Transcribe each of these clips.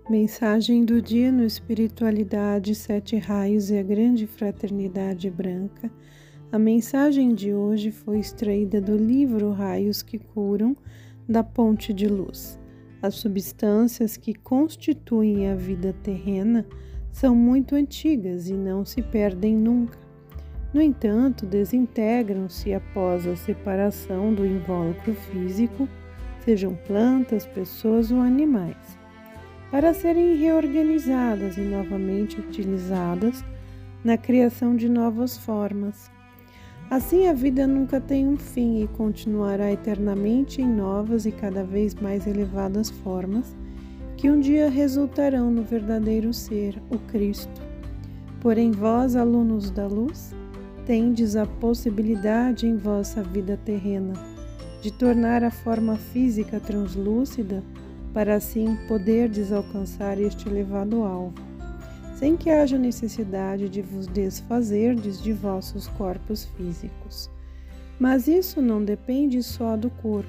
Mensagem do dia no Espiritualidade, Sete Raios e a Grande Fraternidade Branca. A mensagem de hoje foi extraída do livro Raios que Curam, da Ponte de Luz. As substâncias que constituem a vida terrena são muito antigas e não se perdem nunca. No entanto, desintegram-se após a separação do invólucro físico, sejam plantas, pessoas ou animais, para serem reorganizadas e novamente utilizadas na criação de novas formas. Assim, a vida nunca tem um fim e continuará eternamente em novas e cada vez mais elevadas formas, que um dia resultarão no verdadeiro ser, o Cristo. Porém, vós, alunos da luz, tendes a possibilidade em vossa vida terrena de tornar a forma física translúcida, para assim poderdes alcançar este elevado alvo, sem que haja necessidade de vos desfazerdes de vossos corpos físicos. Mas isso não depende só do corpo.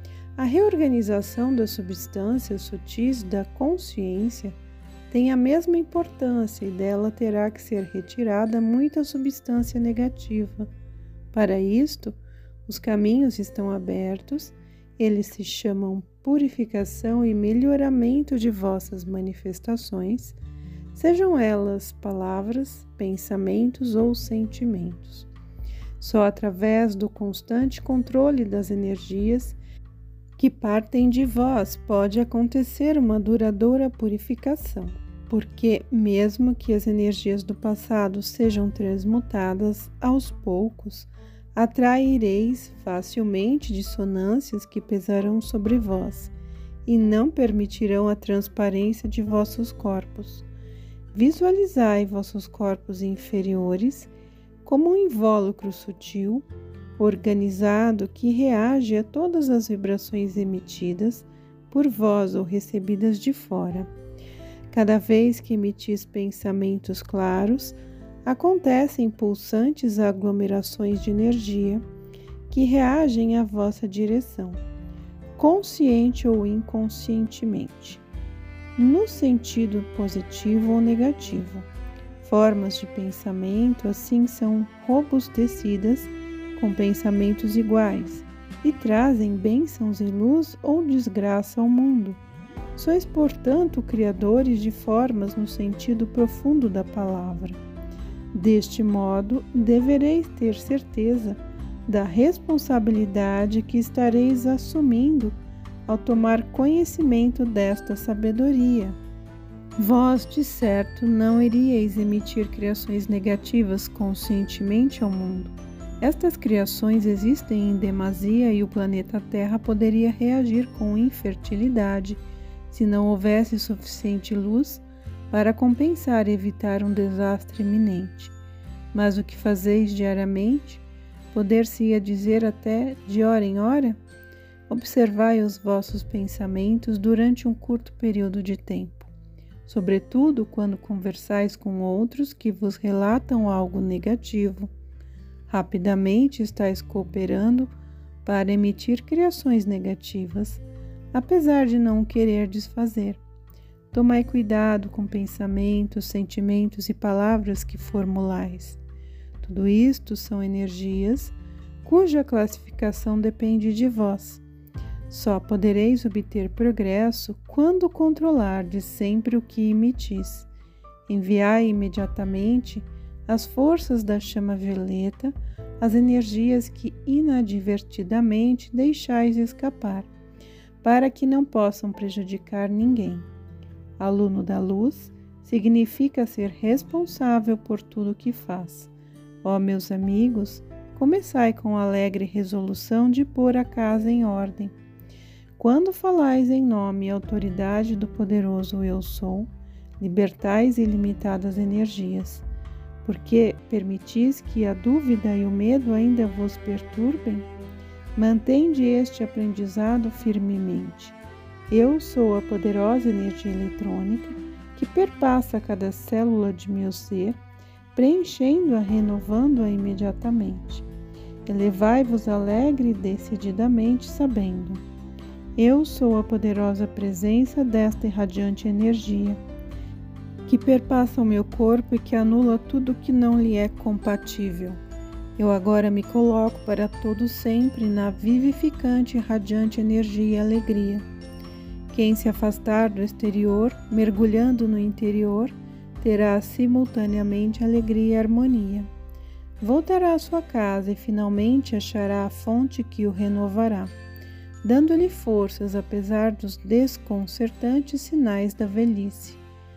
A reorganização das substâncias sutis da consciência tem a mesma importância e dela terá que ser retirada muita substância negativa. Para isto, os caminhos estão abertos, eles se chamam purificação e melhoramento de vossas manifestações, sejam elas palavras, pensamentos ou sentimentos. Só através do constante controle das energias que partem de vós pode acontecer uma duradoura purificação, porque mesmo que as energias do passado sejam transmutadas aos poucos, atraireis facilmente dissonâncias que pesarão sobre vós e não permitirão a transparência de vossos corpos. Visualizai vossos corpos inferiores como um invólucro sutil, organizado que reage a todas as vibrações emitidas por vós ou recebidas de fora. Cada vez que emitis pensamentos claros, acontecem pulsantes aglomerações de energia que reagem à vossa direção, consciente ou inconscientemente, no sentido positivo ou negativo. Formas de pensamento assim são robustecidas com pensamentos iguais e trazem bênçãos e luz ou desgraça ao mundo. Sois, portanto, criadores de formas no sentido profundo da palavra. Deste modo, devereis ter certeza da responsabilidade que estareis assumindo ao tomar conhecimento desta sabedoria. Vós, de certo, não iríeis emitir criações negativas conscientemente ao mundo. Estas criações existem em demasia e o planeta Terra poderia reagir com infertilidade se não houvesse suficiente luz para compensar e evitar um desastre iminente. Mas o que fazeis diariamente, poder-se-ia dizer até de hora em hora? Observai os vossos pensamentos durante um curto período de tempo, sobretudo quando conversais com outros que vos relatam algo negativo. Rapidamente estáis cooperando para emitir criações negativas, apesar de não querer desfazer. Tomai cuidado com pensamentos, sentimentos e palavras que formulais. Tudo isto são energias cuja classificação depende de vós. Só podereis obter progresso quando controlardes sempre o que emitis. Enviai imediatamente as forças da chama violeta, as energias que inadvertidamente deixais escapar, para que não possam prejudicar ninguém. Aluno da luz significa ser responsável por tudo o que faz. Ó, meus amigos, começai com alegre resolução de pôr a casa em ordem. Quando falais em nome e autoridade do poderoso Eu Sou, libertais ilimitadas energias. Porque permitis que a dúvida e o medo ainda vos perturbem? Mantende este aprendizado firmemente. Eu sou a poderosa energia eletrônica que perpassa cada célula de meu ser, preenchendo-a, renovando-a imediatamente. Elevai-vos alegre e decididamente, sabendo: Eu sou a poderosa presença desta irradiante energia, que perpassa o meu corpo e que anula tudo que não lhe é compatível. Eu agora me coloco para todo sempre na vivificante e radiante energia e alegria. Quem se afastar do exterior, mergulhando no interior, terá simultaneamente alegria e harmonia. Voltará à sua casa e finalmente achará a fonte que o renovará, dando-lhe forças apesar dos desconcertantes sinais da velhice.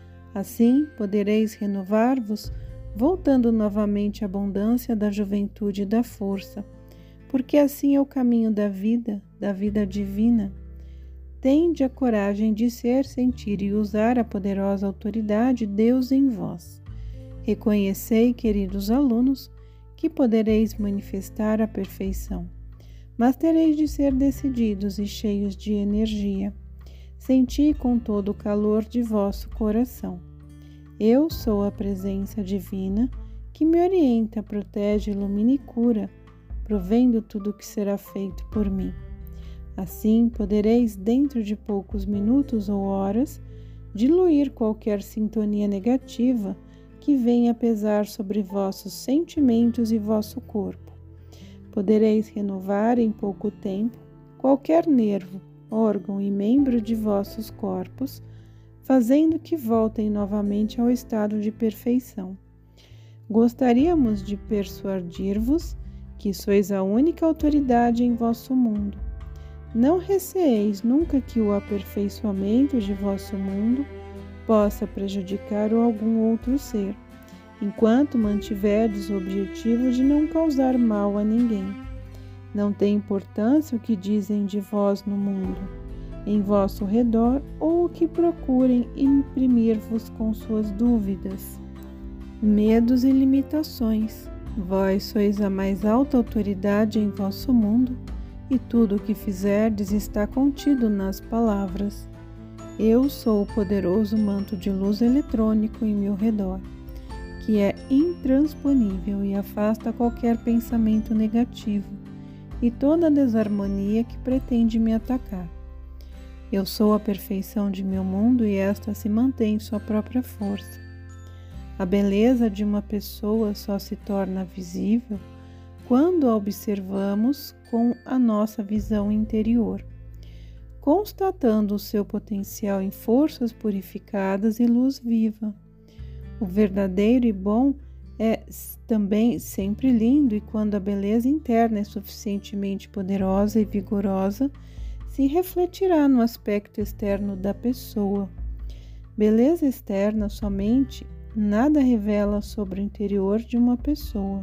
Assim podereis renovar-vos, voltando novamente à abundância da juventude e da força, porque assim é o caminho da vida divina. Tende a coragem de ser, sentir e usar a poderosa autoridade Deus em vós. Reconhecei, queridos alunos, que podereis manifestar a perfeição, mas tereis de ser decididos e cheios de energia. Senti com todo o calor de vosso coração. Eu sou a presença divina que me orienta, protege, ilumina e cura, provendo tudo o que será feito por mim. Assim, podereis, dentro de poucos minutos ou horas, diluir qualquer sintonia negativa que venha pesar sobre vossos sentimentos e vosso corpo. Podereis renovar em pouco tempo qualquer nervo, órgão e membro de vossos corpos, fazendo que voltem novamente ao estado de perfeição. Gostaríamos de persuadir-vos que sois a única autoridade em vosso mundo. Não receeis nunca que o aperfeiçoamento de vosso mundo possa prejudicar algum outro ser, enquanto mantiverdes o objetivo de não causar mal a ninguém. Não tem importância o que dizem de vós no mundo, em vosso redor, ou o que procurem imprimir-vos com suas dúvidas, medos e limitações. Vós sois a mais alta autoridade em vosso mundo, e tudo o que fizerdes está contido nas palavras. Eu sou o poderoso manto de luz eletrônico em meu redor, que é intransponível e afasta qualquer pensamento negativo e toda desarmonia que pretende me atacar. Eu sou a perfeição de meu mundo e esta se mantém em sua própria força. A beleza de uma pessoa só se torna visível quando a observamos com a nossa visão interior, constatando o seu potencial em forças purificadas e luz viva. O verdadeiro e bom é também sempre lindo, e quando a beleza interna é suficientemente poderosa e vigorosa, se refletirá no aspecto externo da pessoa. Beleza externa somente nada revela sobre o interior de uma pessoa.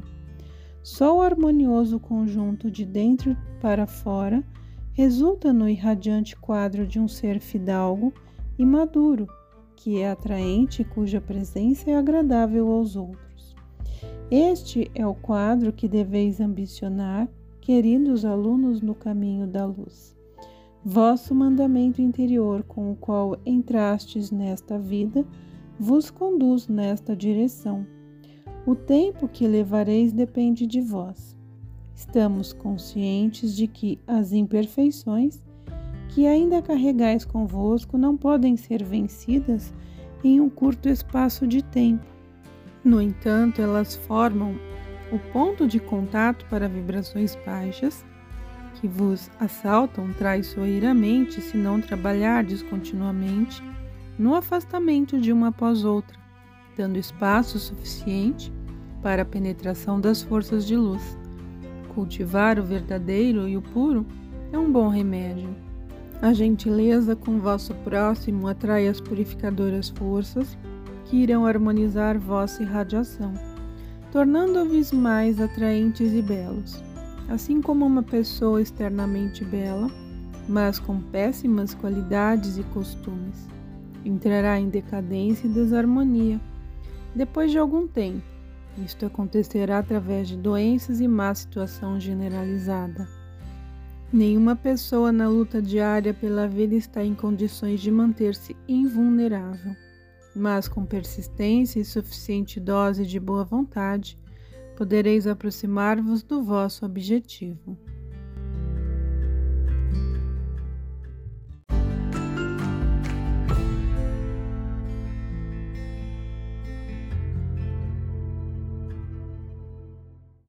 Só o harmonioso conjunto de dentro para fora resulta no irradiante quadro de um ser fidalgo e maduro, que é atraente e cuja presença é agradável aos outros. Este é o quadro que deveis ambicionar, queridos alunos no caminho da luz. Vosso mandamento interior, com o qual entrastes nesta vida, vos conduz nesta direção. O tempo que levareis depende de vós. Estamos conscientes de que as imperfeições que ainda carregais convosco não podem ser vencidas em um curto espaço de tempo. No entanto, elas formam o ponto de contato para vibrações baixas que vos assaltam traiçoeiramente se não trabalhardes continuamente no afastamento de uma após outra, dando espaço suficiente para a penetração das forças de luz. Cultivar o verdadeiro e o puro é um bom remédio. A gentileza com vosso próximo atrai as purificadoras forças que irão harmonizar vossa irradiação, tornando-vos mais atraentes e belos. Assim como uma pessoa externamente bela, mas com péssimas qualidades e costumes, entrará em decadência e desarmonia depois de algum tempo. Isto acontecerá através de doenças e má situação generalizada. Nenhuma pessoa na luta diária pela vida está em condições de manter-se invulnerável, mas com persistência e suficiente dose de boa vontade, podereis aproximar-vos do vosso objetivo.